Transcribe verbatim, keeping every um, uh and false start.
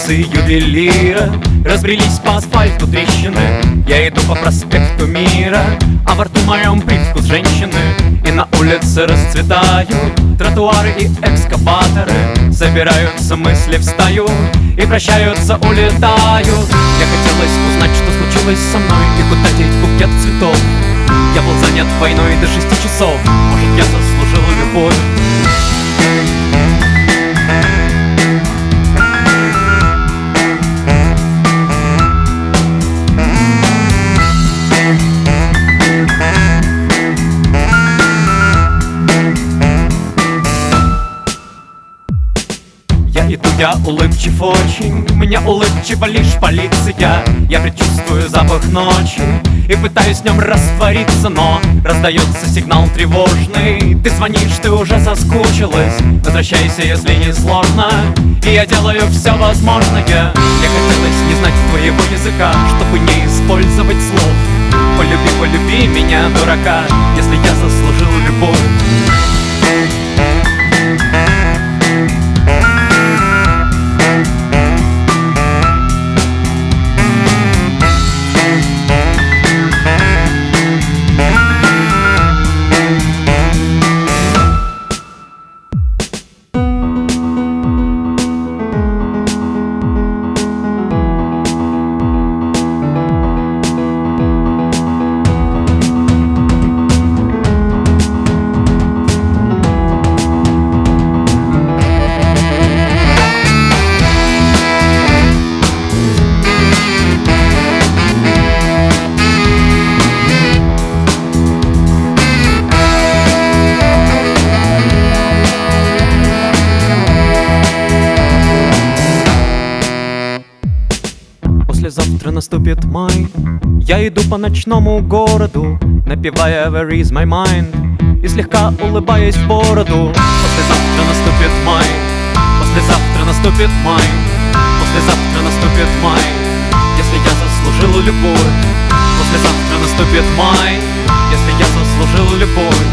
улицы ювелира, разбрелись по асфальту трещины. Я иду по проспекту Мира, а во рту моем привкус женщины. И на улице расцветают тротуары и экскаваторы. Собираются мысли в стаю и прощаются, улетают. Я хотелось узнать, что случилось со мной, и куда деть букет цветов. Я был занят войной до шести часов. Может, я заслужил любовь. Я иду, я улыбчив очень, мне улыбчива лишь полиция. Я предчувствую запах ночи и пытаюсь в нем раствориться, но раздается сигнал тревожный. Ты звонишь, ты уже соскучилась, возвращайся, если не сложно. И я делаю все возможное. Я хотелось не знать твоего языка, чтобы не использовать слов. Полюби, полюби меня, дурака, если я заслужил любовь. Послезавтра наступит май. Я иду по ночному городу, напевая "Where is my mind" и слегка улыбаясь в бороду. Послезавтра наступит май. Послезавтра наступит май. Послезавтра наступит май, если я заслужил любовь. Послезавтра наступит май, если я заслужил любовь.